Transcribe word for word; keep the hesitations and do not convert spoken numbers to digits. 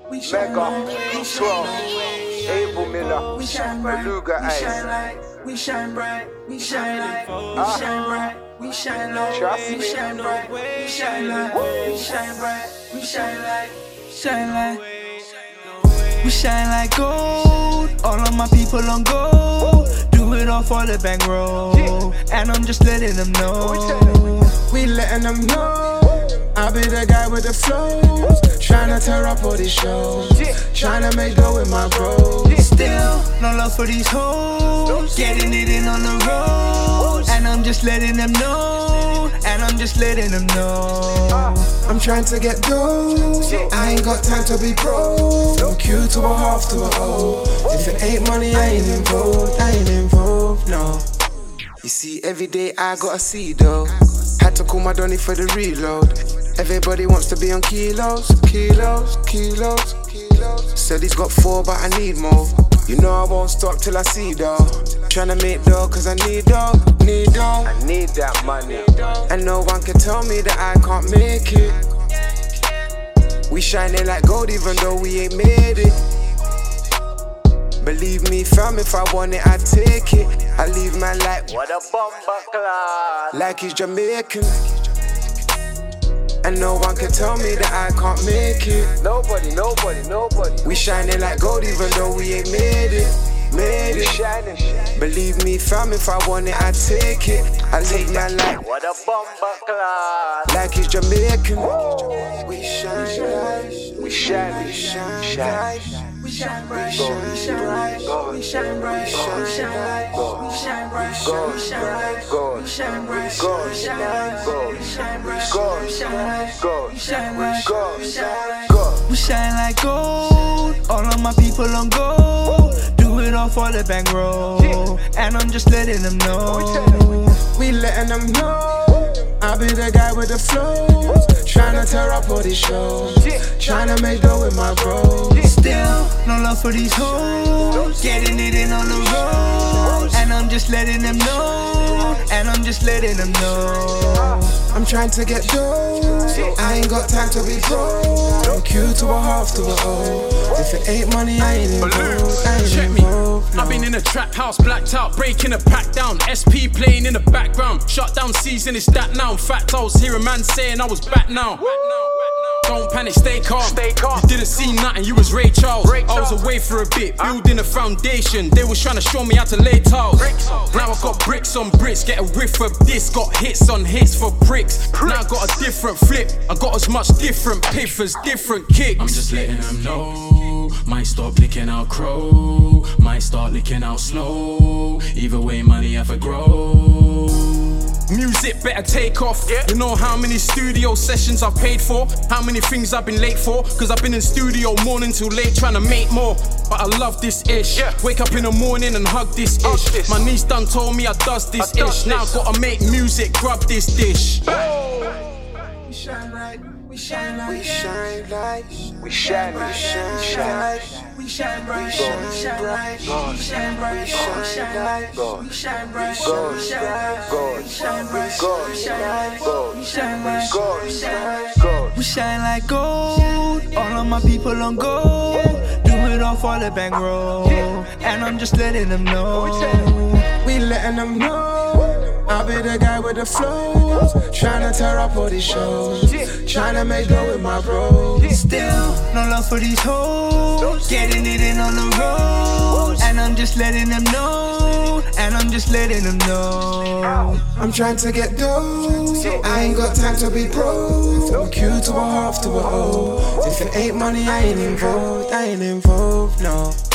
Mega, twelve, Abel Miller, Beluga Ice. We shine bright, we shine light, we shine bright, we shine low, we shine bright, we shine light, we shine bright, we shine light, shine light. We shine like gold, all of my people on gold. Do it all for the bankroll, and I'm just letting them know. We letting them know. I'll be the guy with the flows, tryna tear up all these shows, tryna make dough with my bros. Still, no love for these hoes, getting it in on the road, and I'm just letting them know, and I'm just letting them know. I'm trying to get dough, I ain't got time to be broke. From Q to a half to a O. If it ain't money, I ain't involved, I ain't involved, no. You see, every day I gotta see though. Had to call my Donny for the reload. Everybody wants to be on kilos, kilos, kilos, kilos. Said he's got four, but I need more. You know I won't stop till I see dough. Tryna make dough, cause I need dough, need dough. I need that money. And no one can tell me that I can't make it. We shining like gold even though we ain't made it. Believe me fam, if I want it, I take it. I leave man like, What a bumper class. like he's Jamaican. And no one can tell me that I can't make it. Nobody, nobody, nobody. We shining like gold even though we ain't made it. Made We it. shining, shining. Believe me fam, if I want it, I take it. I leave man like, What a bumper class. like he's Jamaican. We shine bright, We shine, we shine shine. bright. We shine bright, we shine bright, we shine bright, we shine bright, we shine bright, we shine bright, we shine bright, we shine bright, we shine bright, we shine bright, we shine bright, we shine bright. We shine like gold, all of my people on gold. Do it all for the bankroll, and I'm just letting them know. We letting them know. I'll be the guy with the flows, tryna tear up all these shows, tryna make dough with my bros. Still, no love for these hoes, getting it in on the road, and I'm just letting them know, and I'm just letting them know. I'm trying to get dough, I ain't got time to be broke. From Q to a half to a O. If it ain't money, I ain't involved, I ain't Check me. involved, no. I've been in a trap house, blacked out, breaking a pack down. S P playing in the background. Shut down season, it's that now. In fact, I was hearing man saying I was back now. Don't panic, stay calm. Stay calm. You didn't see nothing, you was Ray Charles. Ray I was Charles. away for a bit, building a foundation. They was trying to show me how to lay tiles. Bricks. Now I got bricks on bricks, get a whiff of this. Got hits on hits for bricks. Now I got a different flip. I got as much different piffers, different kicks. I'm just letting them know. Might stop licking out crow. Might start licking out slow. Either way, money ever grow. Music better take off. Yeah. You know how many studio sessions I've paid for? How many things I've been late for? Cause I've been in studio morning till late trying to make more. But I love this ish. Yeah. Wake up in the morning and hug this Hug ish. this. My niece done told me I does this I does ish. Now I this. gotta make music, grub this dish. We shine bright, we shine light, we shine light, We shine, we shine, shine. we shine bright, we shine bright, we shine bright, we shine light, we shine bright, we shine light, we shine bright, we shine light, we shine bright, we shine light. We shine like gold, all of my people on gold. Do it all for the bankroll, and I'm just letting them know. We letting them know. I'll be the guy with the flows, tryna tear up all these shows, tryna make dough with my bros. Still, no love for these hoes, getting it in on the road, and I'm just letting them know, and I'm just letting them know. I'm trying to get dough, I ain't got time to be broke. From Q to a half to a O. If it ain't money, I ain't involved, I ain't involved, no.